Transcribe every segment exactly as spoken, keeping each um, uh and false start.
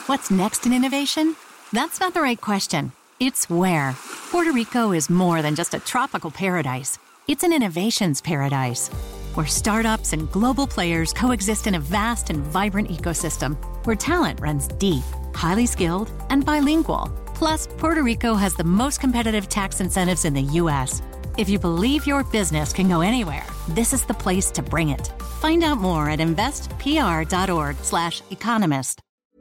What's next in innovation? That's not the right question. It's where. Puerto Rico is more than just a tropical paradise. It's an innovations paradise, where startups and global players coexist in a vast and vibrant ecosystem, where talent runs deep, highly skilled, and bilingual. Plus, Puerto Rico has the most competitive tax incentives in the U S. If you believe your business can go anywhere, this is the place to bring it. Find out more at investpr.org slash economist.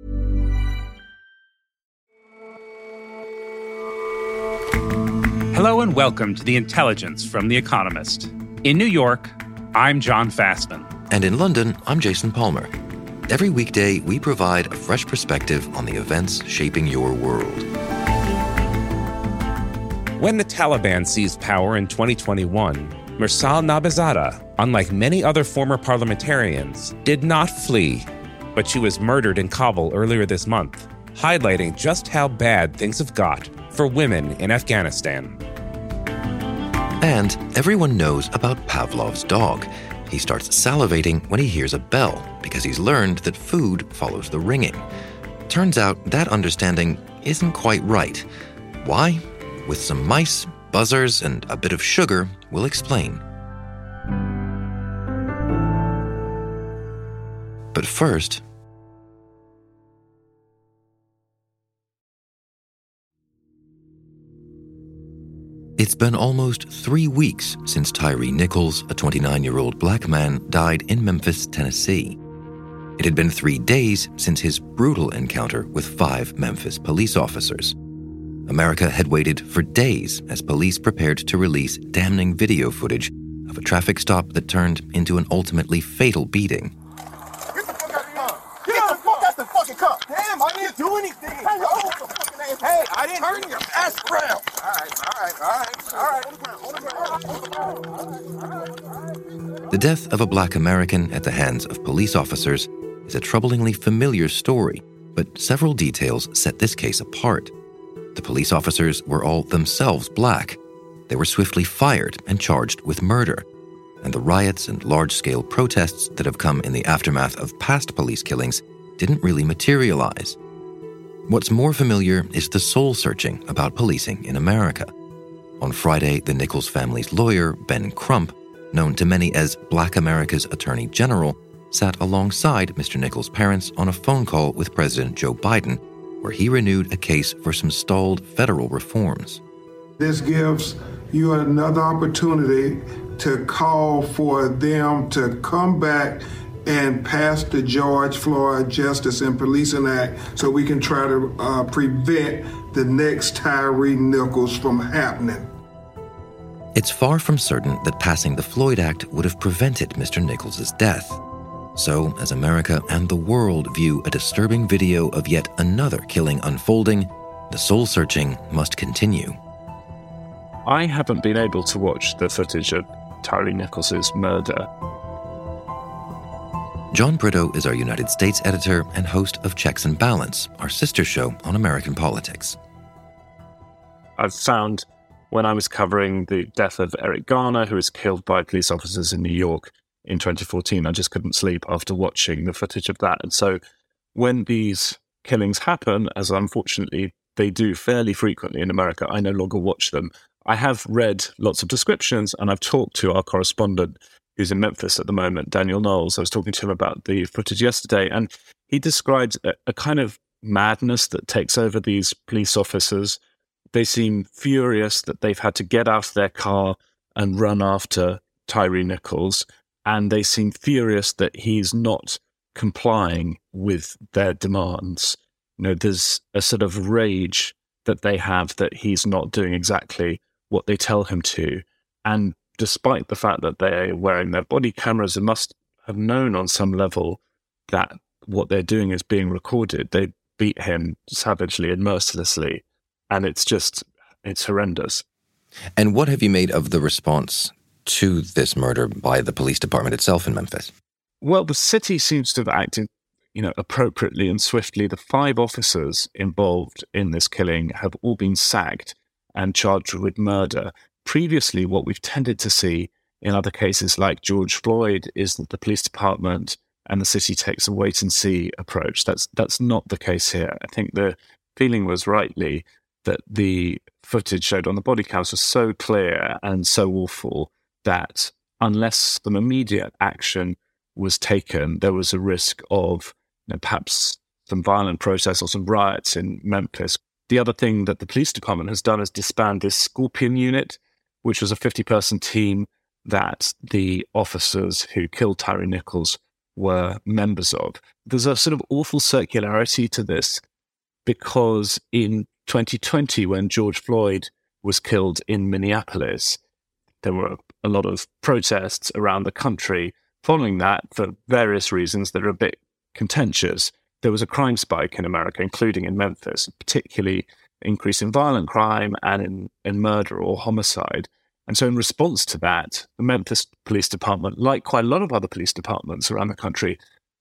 Hello and welcome to The Intelligence from The Economist. In New York, I'm John Fastman. And in London, I'm Jason Palmer. Every weekday, we provide a fresh perspective on the events shaping your world. When the Taliban seized power in twenty twenty-one, Mirsal Nabizadeh, unlike many other former parliamentarians, did not flee, but she was murdered in Kabul earlier this month, highlighting just how bad things have got for women in Afghanistan. And everyone knows about Pavlov's dog. He starts salivating when he hears a bell because he's learned that food follows the ringing. Turns out that understanding isn't quite right. Why? With some mice, buzzers, and a bit of sugar, we'll explain. But first, it's been almost three weeks since Tyree Nichols, a twenty-nine-year-old black man, died in Memphis, Tennessee. It had been three days since his brutal encounter with five Memphis police officers. America had waited for days as police prepared to release damning video footage of a traffic stop that turned into an ultimately fatal beating. Get the fuck out of the car! Get the fuck out the fucking car! Damn, I didn't do anything! Hey, oh, the fucking name. Hey, I didn't turn your ass around! Alright, alright, alright, alright, alright. The death of a black American at the hands of police officers is a troublingly familiar story, but several details set this case apart. The police officers were all themselves black. They were swiftly fired and charged with murder. And the riots and large-scale protests that have come in the aftermath of past police killings didn't really materialize. What's more familiar is the soul-searching about policing in America. On Friday, the Nichols family's lawyer, Ben Crump, known to many as Black America's Attorney General, sat alongside Mister Nichols' parents on a phone call with President Joe Biden, where he renewed a case for some stalled federal reforms. This gives you another opportunity to call for them to come back and pass the George Floyd Justice and Policing Act so we can try to uh, prevent the next Tyree Nichols from happening. It's far from certain that passing the Floyd Act would have prevented Mister Nichols' death. So, as America and the world view a disturbing video of yet another killing unfolding, the soul-searching must continue. I haven't been able to watch the footage of Tyree Nichols' murder. John Brito is our United States editor and host of Checks and Balance, our sister show on American politics. I've found when I was covering the death of Eric Garner, who was killed by police officers in New York in twenty fourteen, I just couldn't sleep after watching the footage of that. And so when these killings happen, as unfortunately they do fairly frequently in America, I no longer watch them. I have read lots of descriptions, and I've talked to our correspondent who's in Memphis at the moment, Daniel Knowles. I was talking to him about the footage yesterday, and he described a, a kind of madness that takes over these police officers. They seem furious that they've had to get out of their car and run after Tyree Nichols, and they seem furious that he's not complying with their demands. You know, there's a sort of rage that they have that he's not doing exactly what they tell him to. And despite the fact that they're wearing their body cameras and must have known on some level that what they're doing is being recorded, they beat him savagely and mercilessly. And it's just, it's horrendous. And what have you made of the response to this murder by the police department itself in Memphis? Well, the city seems to have acted, you know, appropriately and swiftly. The five officers involved in this killing have all been sacked and charged with murder. Previously, what we've tended to see in other cases like George Floyd is that the police department and the city takes a wait-and-see approach. That's that's not the case here. I think the feeling was rightly that the footage showed on the body cams was so clear and so awful that unless some immediate action was taken, there was a risk of, you know, perhaps some violent protests or some riots in Memphis. The other thing that the police department has done is disband this Scorpion unit, which was a fifty-person team that the officers who killed Tyre Nichols were members of. There's a sort of awful circularity to this because in twenty twenty, when George Floyd was killed in Minneapolis, there were a lot of protests around the country. Following that, for various reasons that are a bit contentious, there was a crime spike in America, including in Memphis, particularly increase in violent crime and in, in murder or homicide. And so in response to that, the Memphis Police Department, like quite a lot of other police departments around the country,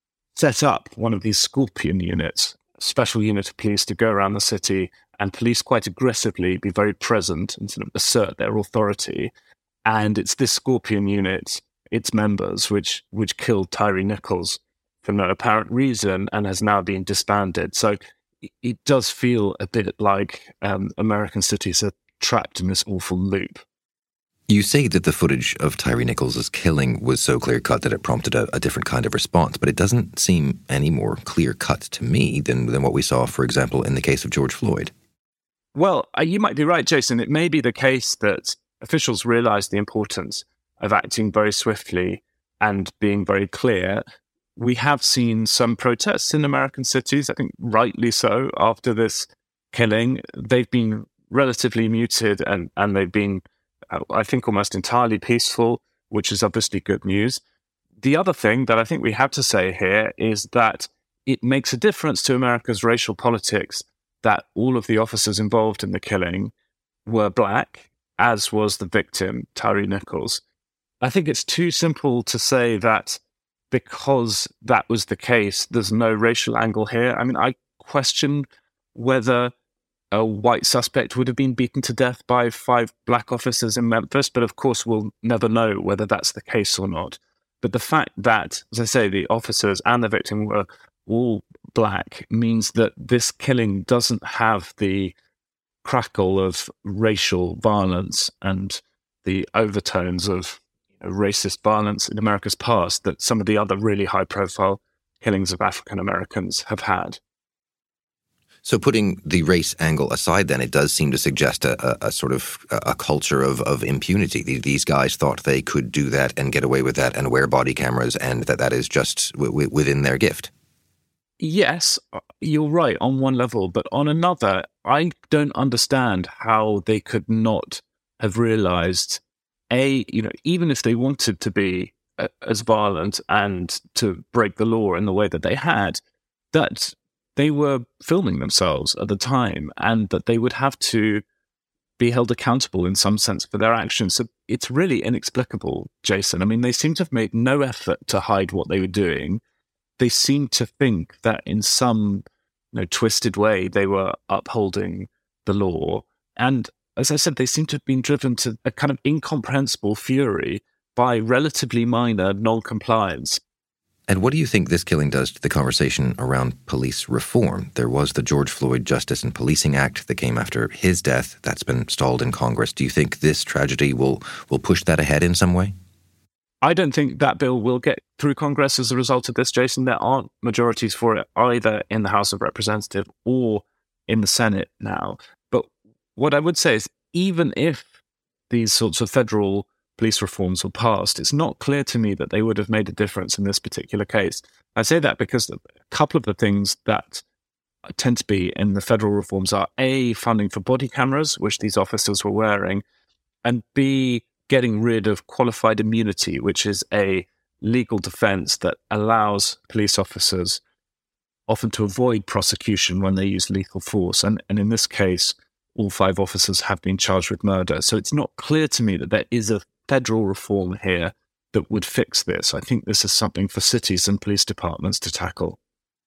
set up one of these Scorpion units, a special unit of police to go around the city and police quite aggressively, be very present and sort of assert their authority. And it's this Scorpion unit, its members, which which killed Tyre Nichols for no apparent reason and has now been disbanded. So it, it does feel a bit like um, American cities are trapped in this awful loop. You say that the footage of Tyre Nichols' killing was so clear-cut that it prompted a, a different kind of response, but it doesn't seem any more clear-cut to me than, than what we saw, for example, in the case of George Floyd. Well, uh, you might be right, Jason. It may be the case that officials realised the importance of acting very swiftly and being very clear. We have seen some protests in American cities, I think rightly so, after this killing. They've been relatively muted and, and they've been, I think, almost entirely peaceful, which is obviously good news. The other thing that I think we have to say here is that it makes a difference to America's racial politics that all of the officers involved in the killing were black, as was the victim, Tyre Nichols. I think it's too simple to say that because that was the case, there's no racial angle here. I mean, I question whether a white suspect would have been beaten to death by five black officers in Memphis, but of course we'll never know whether that's the case or not. But the fact that, as I say, the officers and the victim were all black means that this killing doesn't have the crackle of racial violence and the overtones of you know, racist violence in America's past that some of the other really high-profile killings of African Americans have had. So putting the race angle aside, then, it does seem to suggest a, a, a sort of a culture of, of impunity. These guys thought they could do that and get away with that and wear body cameras, and that that is just w- w- within their gift. Yes, you're right on one level, but on another, I don't understand how they could not have realized, A, you know, even if they wanted to be uh, as violent and to break the law in the way that they had, that they were filming themselves at the time and that they would have to be held accountable in some sense for their actions. So it's really inexplicable, Jason. I mean, they seem to have made no effort to hide what they were doing. They seem to think that in some you know, twisted way they were upholding the law. And as I said, they seem to have been driven to a kind of incomprehensible fury by relatively minor non-compliance. And what do you think this killing does to the conversation around police reform? There was the George Floyd Justice and Policing Act that came after his death. That's been stalled in Congress. Do you think this tragedy will, will push that ahead in some way? I don't think that bill will get through Congress as a result of this, Jason. There aren't majorities for it either in the House of Representatives or in the Senate now. But what I would say is even if these sorts of federal police reforms were passed, it's not clear to me that they would have made a difference in this particular case. I say that because a couple of the things that tend to be in the federal reforms are A, funding for body cameras, which these officers were wearing, and B, getting rid of qualified immunity, which is a legal defense that allows police officers often to avoid prosecution when they use lethal force. And, and in this case, all five officers have been charged with murder. So it's not clear to me that there is a federal reform here that would fix this. I think this is something for cities and police departments to tackle.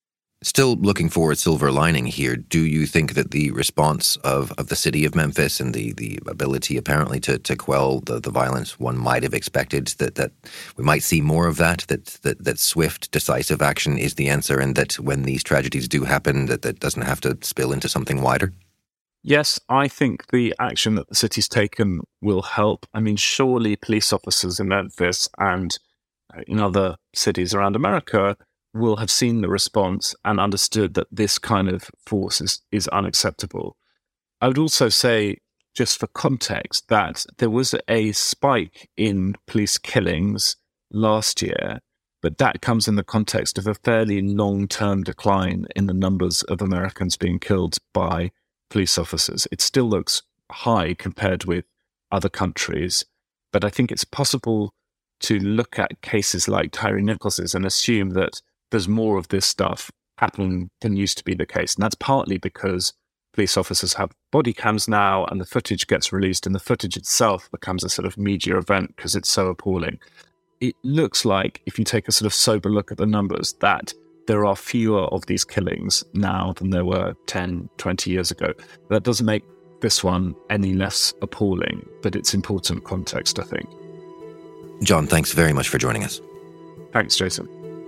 Still looking for a silver lining here, do you think that the response of, of the city of Memphis and the, the ability apparently to, to quell the, the violence one might have expected, that, that we might see more of that, that, that, that swift, decisive action is the answer, and that when these tragedies do happen, that that doesn't have to spill into something wider? Yes, I think the action that the city's taken will help. I mean, surely police officers in Memphis and in other cities around America will have seen the response and understood that this kind of force is, is unacceptable. I would also say, just for context, that there was a spike in police killings last year, but that comes in the context of a fairly long-term decline in the numbers of Americans being killed by police officers. It still looks high compared with other countries, but I think it's possible to look at cases like Tyre Nichols's and assume that there's more of this stuff happening than used to be the case. And that's partly because police officers have body cams now and the footage gets released and the footage itself becomes a sort of media event because it's so appalling. It looks like, if you take a sort of sober look at the numbers, that there are fewer of these killings now than there were ten, twenty years ago. That doesn't make this one any less appalling, but it's important context, I think. John, thanks very much for joining us. Thanks, Jason.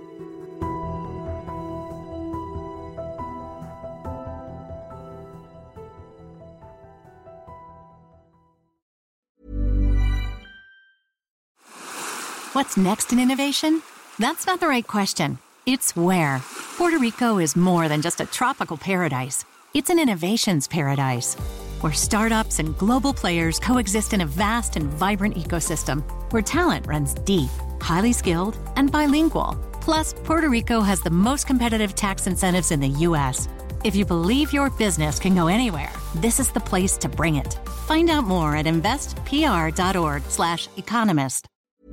What's next in innovation? That's not the right question. It's where. Puerto Rico is more than just a tropical paradise. It's an innovations paradise, where startups and global players coexist in a vast and vibrant ecosystem, where talent runs deep, highly skilled, and bilingual. Plus, Puerto Rico has the most competitive tax incentives in the U S. If you believe your business can go anywhere, this is the place to bring it. Find out more at investpr.org slash economist.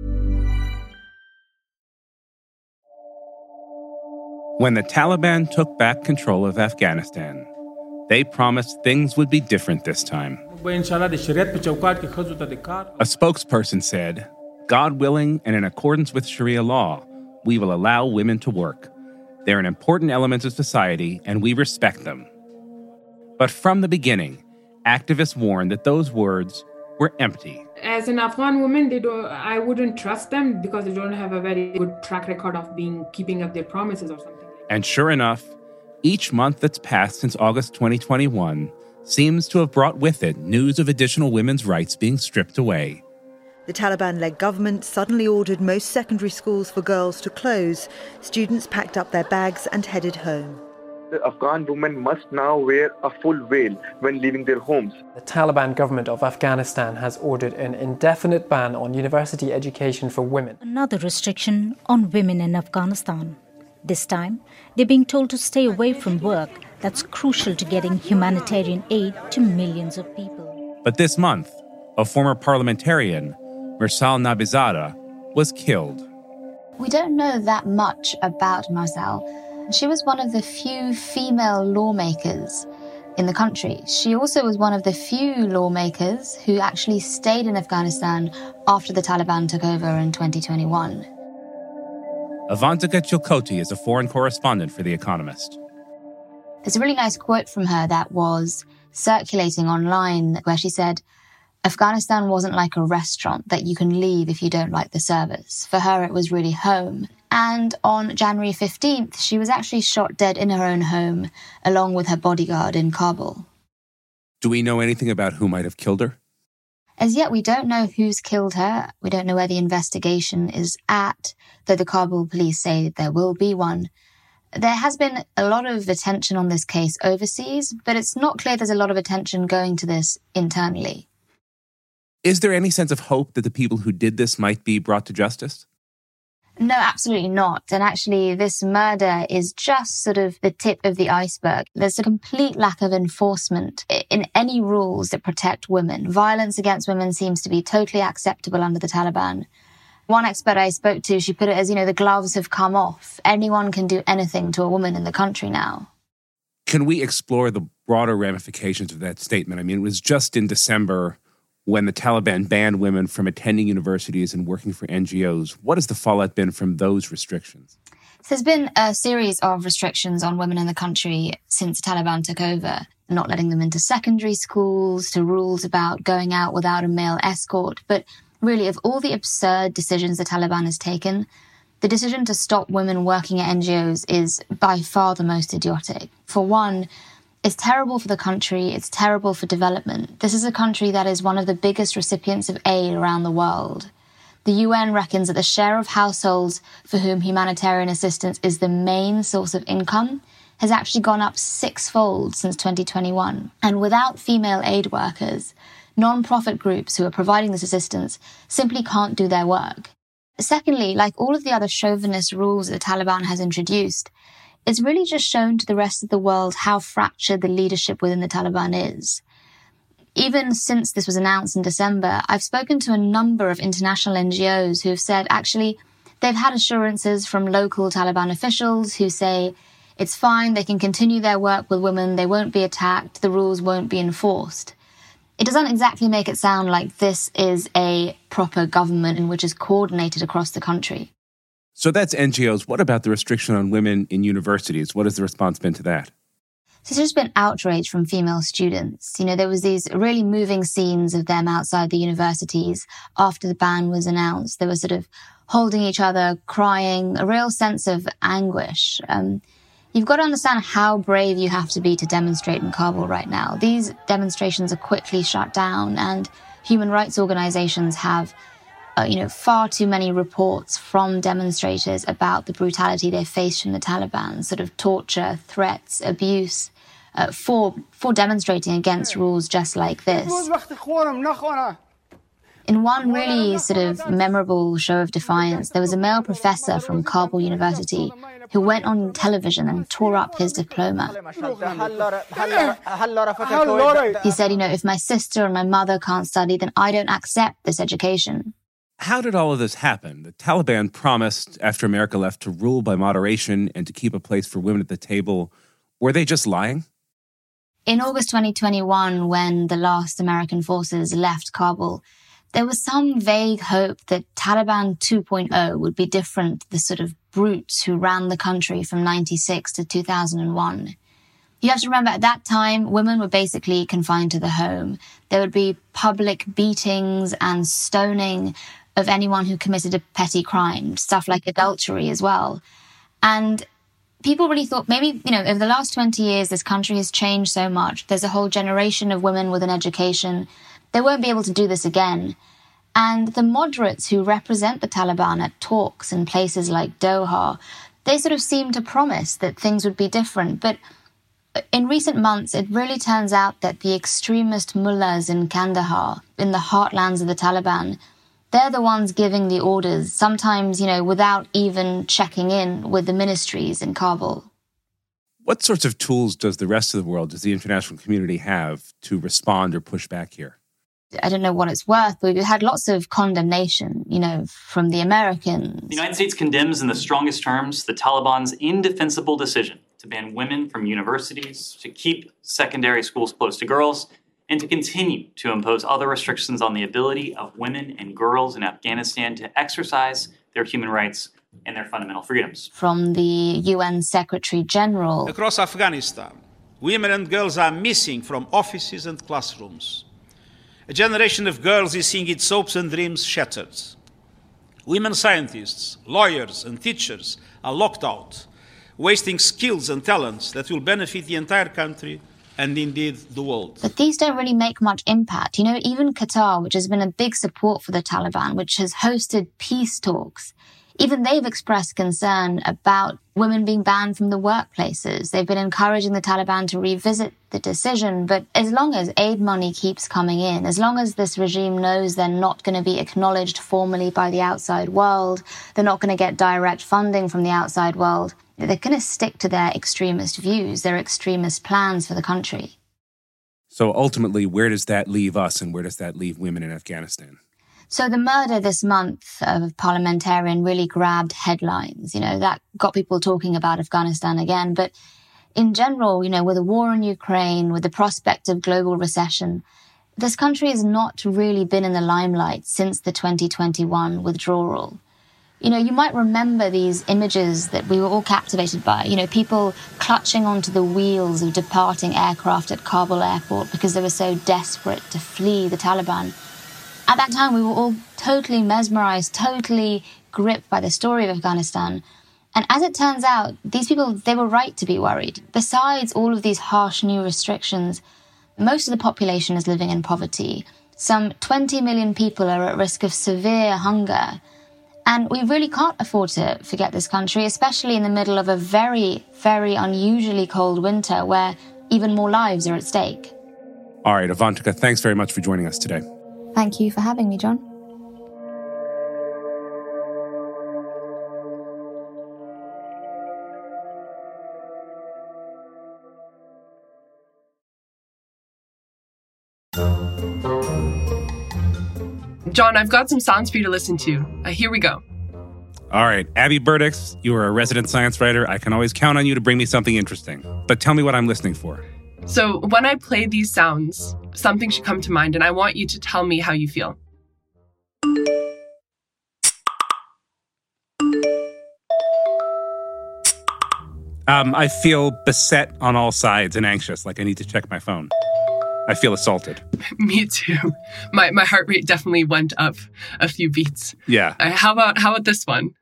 When the Taliban took back control of Afghanistan, they promised things would be different this time. A spokesperson said, God willing and in accordance with Sharia law, we will allow women to work. They're an important element of society and we respect them. But from the beginning, activists warned that those words were empty. As an Afghan woman, they don't, I wouldn't trust them because they don't have a very good track record of being keeping up their promises or something. And sure enough, each month that's passed since August twenty twenty-one seems to have brought with it news of additional women's rights being stripped away. The Taliban-led government suddenly ordered most secondary schools for girls to close. Students packed up their bags and headed home. The Afghan women must now wear a full veil when leaving their homes. The Taliban government of Afghanistan has ordered an indefinite ban on university education for women. Another restriction on women in Afghanistan. This time, they're being told to stay away from work that's crucial to getting humanitarian aid to millions of people. But this month, a former parliamentarian, Mirsal Nabizada, was killed. We don't know that much about Mirsal. She was one of the few female lawmakers in the country. She also was one of the few lawmakers who actually stayed in Afghanistan after the Taliban took over in twenty twenty-one. Avantika Chilkoti is a foreign correspondent for The Economist. There's a really nice quote from her that was circulating online where she said, Afghanistan wasn't like a restaurant that you can leave if you don't like the service. For her, it was really home. And on January fifteenth, she was actually shot dead in her own home, along with her bodyguard in Kabul. Do we know anything about who might have killed her? As yet, we don't know who's killed her. We don't know where the investigation is at, though the Kabul police say there will be one. There has been a lot of attention on this case overseas, but it's not clear there's a lot of attention going to this internally. Is there any sense of hope that the people who did this might be brought to justice? No, absolutely not. And actually, this murder is just sort of the tip of the iceberg. There's a complete lack of enforcement in any rules that protect women. Violence against women seems to be totally acceptable under the Taliban. One expert I spoke to, she put it as, you know, the gloves have come off. Anyone can do anything to a woman in the country now. Can we explore the broader ramifications of that statement? I mean, it was just in December when the Taliban banned women from attending universities and working for N G Os. What has the fallout been from those restrictions? There's been a series of restrictions on women in the country since the Taliban took over, not letting them into secondary schools, to rules about going out without a male escort. But really, of all the absurd decisions the Taliban has taken, the decision to stop women working at N G Os is by far the most idiotic. For one, it's terrible for the country, it's terrible for development. This is a country that is one of the biggest recipients of aid around the world. The U N reckons that the share of households for whom humanitarian assistance is the main source of income has actually gone up sixfold since twenty twenty-one. And without female aid workers, non-profit groups who are providing this assistance simply can't do their work. Secondly, like all of the other chauvinist rules that the Taliban has introduced, it's really just shown to the rest of the world how fractured the leadership within the Taliban is. Even since this was announced in December, I've spoken to a number of international N G Os who have said actually they've had assurances from local Taliban officials who say it's fine, they can continue their work with women, they won't be attacked, the rules won't be enforced. It doesn't exactly make it sound like this is a proper government in which is coordinated across the country. So that's N G Os. What about the restriction on women in universities? What has the response been to that? So there's just been outrage from female students. You know, there was these really moving scenes of them outside the universities after the ban was announced. They were sort of holding each other, crying, a real sense of anguish. Um, you've got to understand how brave you have to be to demonstrate in Kabul right now. These demonstrations are quickly shut down, and human rights organizations have Uh, you know, far too many reports from demonstrators about the brutality they face from the Taliban, sort of torture, threats, abuse, uh, for for demonstrating against rules just like this. In one really sort of memorable show of defiance, there was a male professor from Kabul University who went on television and tore up his diploma. He said, you know, if my sister and my mother can't study, then I don't accept this education. How did all of this happen? The Taliban promised, after America left, to rule by moderation and to keep a place for women at the table. Were they just lying? In August twenty twenty-one, when the last American forces left Kabul, there was some vague hope that Taliban two point oh would be different to the sort of brutes who ran the country from ninety-six to two thousand one. You have to remember, at that time, women were basically confined to the home. There would be public beatings and stoning of anyone who committed a petty crime, stuff like adultery as well. And people really thought maybe, you know, over the last twenty years, this country has changed so much. There's a whole generation of women with an education. They won't be able to do this again. And the moderates who represent the Taliban at talks in places like Doha, they sort of seem to promise that things would be different. But in recent months, it really turns out that the extremist mullahs in Kandahar, in the heartlands of the Taliban, they're the ones giving the orders, sometimes, you know, without even checking in with the ministries in Kabul. What sorts of tools does the rest of the world, does the international community have to respond or push back here? I don't know what it's worth, but we've had lots of condemnation, you know, from the Americans. The United States condemns in the strongest terms the Taliban's indefensible decision to ban women from universities, to keep secondary schools closed to girls, and to continue to impose other restrictions on the ability of women and girls in Afghanistan to exercise their human rights and their fundamental freedoms. From the U N Secretary General. Across Afghanistan, women and girls are missing from offices and classrooms. A generation of girls is seeing its hopes and dreams shattered. Women scientists, lawyers, and teachers are locked out, wasting skills and talents that will benefit the entire country and indeed the world. But these don't really make much impact. You know, even Qatar, which has been a big support for the Taliban, which has hosted peace talks, even they've expressed concern about women being banned from the workplaces. They've been encouraging the Taliban to revisit the decision. But as long as aid money keeps coming in, as long as this regime knows they're not going to be acknowledged formally by the outside world, they're not going to get direct funding from the outside world, they're going to stick to their extremist views, their extremist plans for the country. So ultimately, where does that leave us and where does that leave women in Afghanistan? So the murder this month of a parliamentarian really grabbed headlines. You know, that got people talking about Afghanistan again. But in general, you know, with the war in Ukraine, with the prospect of global recession, this country has not really been in the limelight since the twenty twenty-one withdrawal. You know, you might remember these images that we were all captivated by. You know, people clutching onto the wheels of departing aircraft at Kabul airport because they were so desperate to flee the Taliban. At that time, we were all totally mesmerized, totally gripped by the story of Afghanistan. And as it turns out, these people, they were right to be worried. Besides all of these harsh new restrictions, most of the population is living in poverty. Some twenty million people are at risk of severe hunger. And we really can't afford to forget this country, especially in the middle of a very, very unusually cold winter where even more lives are at stake. All right, Avantika, thanks very much for joining us today. Thank you for having me, John. John, I've got some sounds for you to listen to. Uh, here we go. All right, Abby Burdix, you are a resident science writer. I can always count on you to bring me something interesting. But tell me what I'm listening for. So when I play these sounds, something should come to mind, and I want you to tell me how you feel. Um, I feel beset on all sides and anxious, like I need to check my phone. I feel assaulted. Me too. My my heart rate definitely went up a few beats. Yeah. Uh, how about how about this one?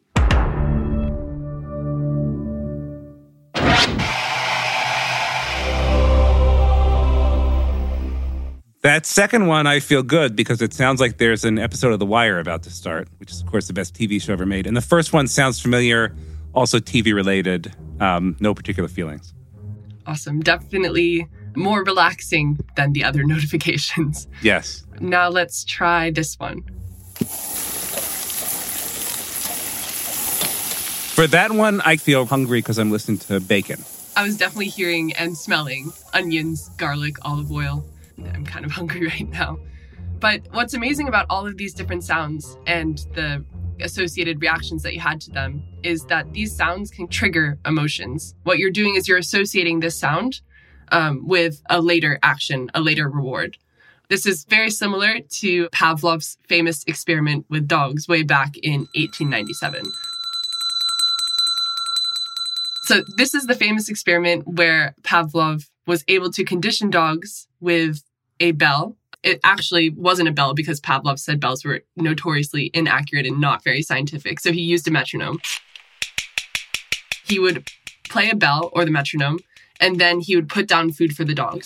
That second one, I feel good because it sounds like there's an episode of The Wire about to start, which is, of course, the best T V show ever made. And the first one sounds familiar, also T V-related, um, no particular feelings. Awesome. Definitely more relaxing than the other notifications. Yes. Now let's try this one. For that one, I feel hungry because I'm listening to bacon. I was definitely hearing and smelling onions, garlic, olive oil. I'm kind of hungry right now. But what's amazing about all of these different sounds and the associated reactions that you had to them is that these sounds can trigger emotions. What you're doing is you're associating this sound um, with a later action, a later reward. This is very similar to Pavlov's famous experiment with dogs way back in eighteen ninety-seven. So this is the famous experiment where Pavlov was able to condition dogs with a bell. It actually wasn't a bell because Pavlov said bells were notoriously inaccurate and not very scientific. So he used a metronome. He would play a bell or the metronome, and then he would put down food for the dogs.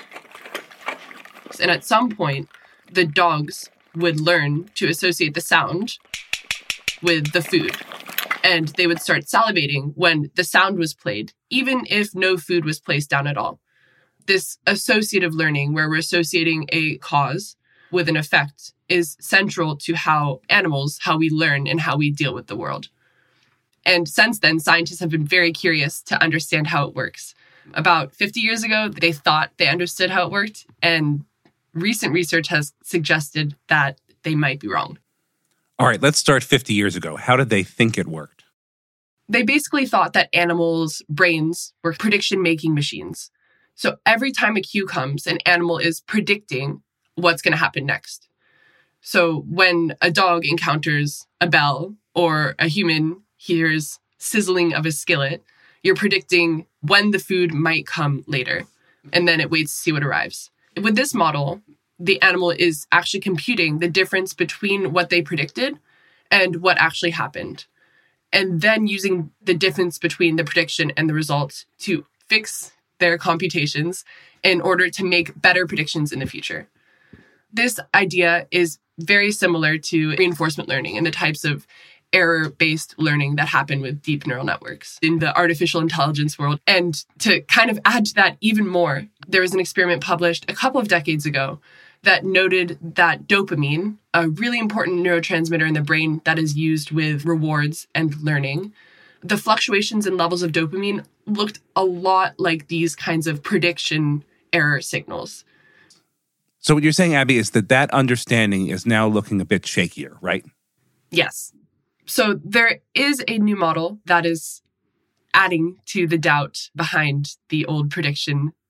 And at some point, the dogs would learn to associate the sound with the food. And they would start salivating when the sound was played, even if no food was placed down at all. This associative learning, where we're associating a cause with an effect, is central to how animals, how we learn and how we deal with the world. And since then, scientists have been very curious to understand how it works. About fifty years ago, they thought they understood how it worked, and recent research has suggested that they might be wrong. All right, let's start fifty years ago. How did they think it worked? They basically thought that animals' brains were prediction-making machines. So every time a cue comes, an animal is predicting what's going to happen next. So when a dog encounters a bell or a human hears sizzling of a skillet, you're predicting when the food might come later. And then it waits to see what arrives. With this model, the animal is actually computing the difference between what they predicted and what actually happened. And then using the difference between the prediction and the result to fix their computations in order to make better predictions in the future. This idea is very similar to reinforcement learning and the types of error-based learning that happen with deep neural networks in the artificial intelligence world. And to kind of add to that even more, there was an experiment published a couple of decades ago that noted that dopamine, a really important neurotransmitter in the brain that is used with rewards and learning, the fluctuations in levels of dopamine looked a lot like these kinds of prediction error signals. So what you're saying, Abby, is that that understanding is now looking a bit shakier, right? Yes. So there is a new model that is adding to the doubt behind the old prediction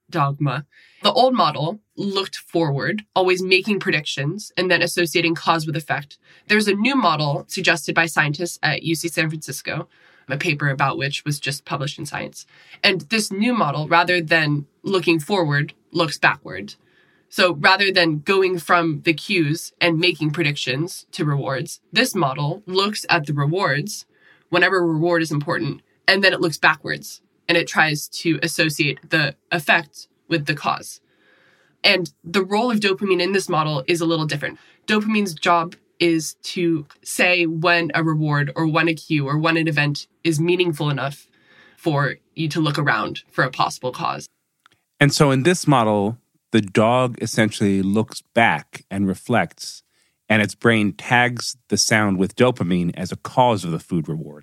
dogma. The old model looked forward, always making predictions and then associating cause with effect. There's a new model suggested by scientists at U C San Francisco, a paper about which was just published in Science. And this new model, rather than looking forward, looks backward. So rather than going from the cues and making predictions to rewards, this model looks at the rewards whenever a reward is important, and then it looks backwards and it tries to associate the effect with the cause. And the role of dopamine in this model is a little different. Dopamine's job is to say when a reward or when a cue or when an event is meaningful enough for you to look around for a possible cause. And so in this model, the dog essentially looks back and reflects, and its brain tags the sound with dopamine as a cause of the food reward.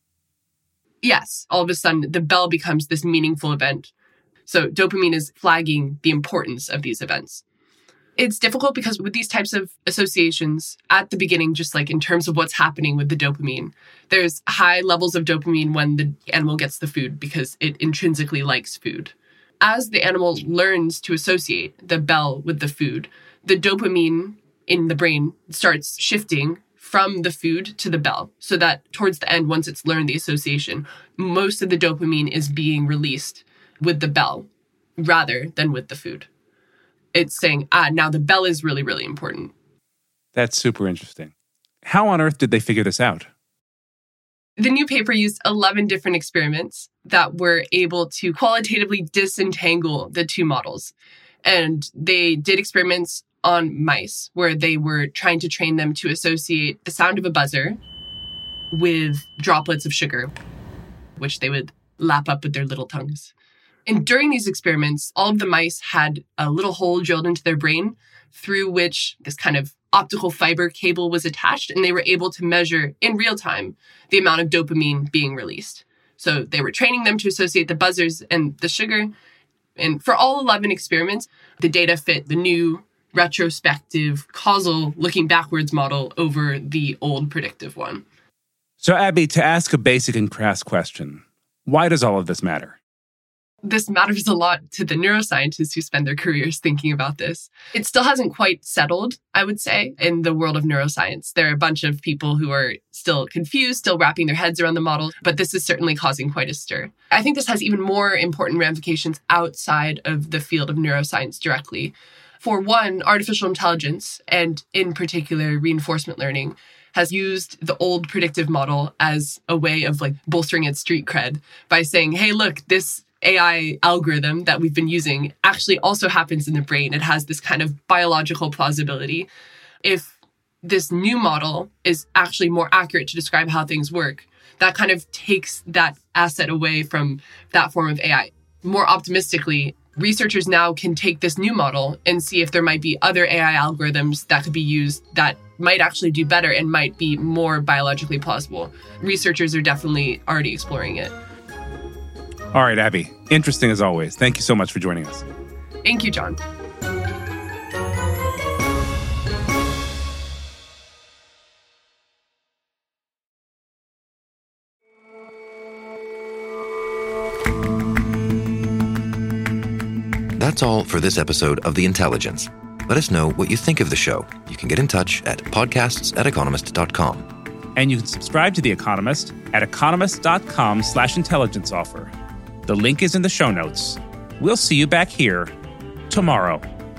Yes, all of a sudden, the bell becomes this meaningful event. So dopamine is flagging the importance of these events. It's difficult because with these types of associations, at the beginning, just like in terms of what's happening with the dopamine, there's high levels of dopamine when the animal gets the food because it intrinsically likes food. As the animal learns to associate the bell with the food, the dopamine in the brain starts shifting from the food to the bell, so that towards the end, once it's learned the association, most of the dopamine is being released with the bell rather than with the food. It's saying, ah, now the bell is really, really important. That's super interesting. How on earth did they figure this out? The new paper used eleven different experiments that were able to qualitatively disentangle the two models. And they did experiments on mice where they were trying to train them to associate the sound of a buzzer with droplets of sugar, which they would lap up with their little tongues. And during these experiments, all of the mice had a little hole drilled into their brain through which this kind of optical fiber cable was attached, and they were able to measure in real time the amount of dopamine being released. So they were training them to associate the buzzers and the sugar. And for all eleven experiments, the data fit the new retrospective causal looking backwards model over the old predictive one. So Abby, to ask a basic and crass question, why does all of this matter? This matters a lot to the neuroscientists who spend their careers thinking about this. It still hasn't quite settled, I would say, in the world of neuroscience. There are a bunch of people who are still confused, still wrapping their heads around the model, but this is certainly causing quite a stir. I think this has even more important ramifications outside of the field of neuroscience directly. For one, artificial intelligence, and in particular reinforcement learning, has used the old predictive model as a way of like bolstering its street cred by saying, hey, look, this A I algorithm that we've been using actually also happens in the brain. It has this kind of biological plausibility. If this new model is actually more accurate to describe how things work, that kind of takes that asset away from that form of A I. More optimistically, researchers now can take this new model and see if there might be other A I algorithms that could be used that might actually do better and might be more biologically plausible. Researchers are definitely already exploring it. All right, Abby. Interesting as always. Thank you so much for joining us. Thank you, John. That's all for this episode of The Intelligence. Let us know what you think of the show. You can get in touch at podcasts at economist dot com. And you can subscribe to The Economist at economist.com slash intelligence offer. The link is in the show notes. We'll see you back here tomorrow.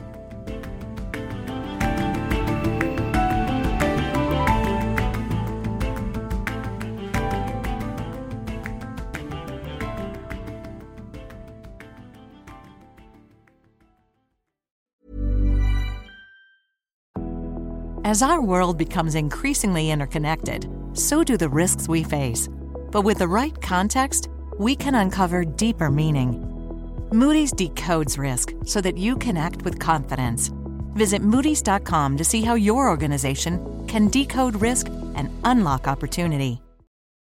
As our world becomes increasingly interconnected, so do the risks we face. But with the right context, we can uncover deeper meaning. Moody's decodes risk so that you can act with confidence. Visit Moody's dot com to see how your organization can decode risk and unlock opportunity.